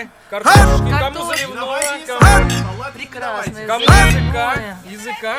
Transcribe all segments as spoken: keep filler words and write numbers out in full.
Давай. Картошки. Кому заливного? Кому? Прекрасно. Кому языка? Языка.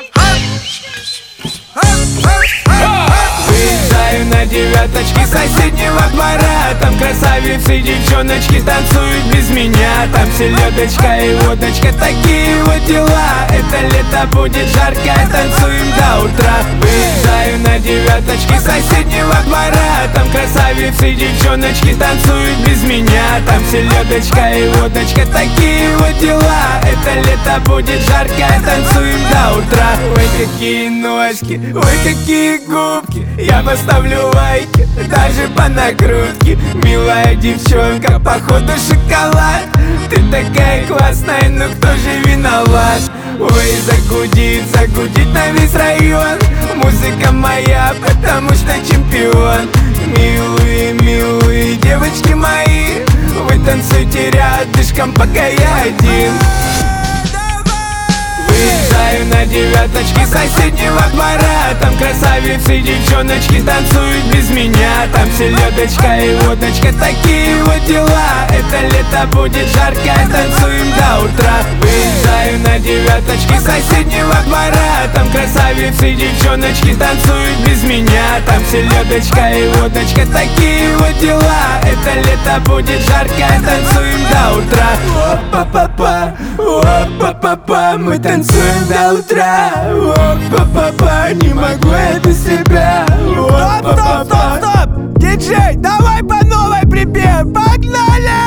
Выезжаю на девяточке соседнего двора. Там красавицы, девчоночки танцуют без меня. Там селедочка и водочка, такие вот дела. Это лето будет жаркое, танцуем до утра. Выезжаю на девяточке соседнего двора. Там красавицы, девчоночки танцуют без меня. Там селедочка и водочка, такие вот дела. Это лето будет жаркое, танцуем до утра. Ой, какие ножки, ой, какие губки. Я поставлю лайки, даже по накрутке. Милая девчонка, походу шоколад. Ты такая классная, но кто же виноват? Ой, загудит, загудит на весь район. Музыка моя, потому что чемпион. Милые, милые девочки мои, вы танцуйте рядышком, пока я один. Выезжаю на девяточке соседнего двора. Там красавицы, девчоночки танцуют без меня. Там селедочка и водочка, такие вот дела. Это лето будет жаркое, танцуем до утра. Выезжаю на девяточке соседнего двора. Там красавицы, девчоночки танцуют без меня. Там селедочка и водочка, такие вот дела. Это лето будет жаркое, танцуем до утра. Опа-па-па, опа-па-па, мы танцуем до утра. Опа-па-па, не могу я без тебя. Стоп, стоп, стоп, стоп! Диджей, давай по новой припев, погнали!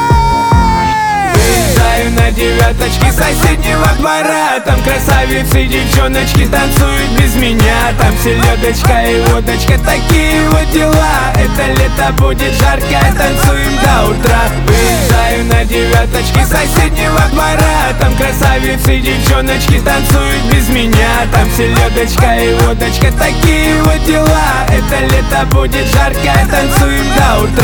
Выезжаю на девяточке соседнего двора. Там красавицы, девчоночки танцуют без меня. Там селедочка и водочка, такие вот дела. Это лето будет жаркое, танцуем до утра. Выезжаю на девяточке соседнего двора. Там красавицы, девчоночки танцуют без меня. Там селедочка и водочка, такие вот дела. Это лето будет жаркое, танцуем до утра.